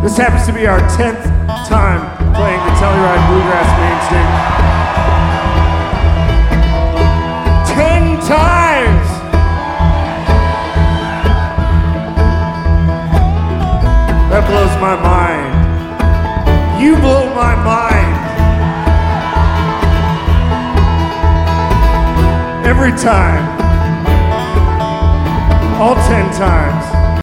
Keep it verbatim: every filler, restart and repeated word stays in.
This happens to be our tenth time playing the Telluride Bluegrass main stage. Ten times! That blows my mind. You blow my mind. Every time. All ten times.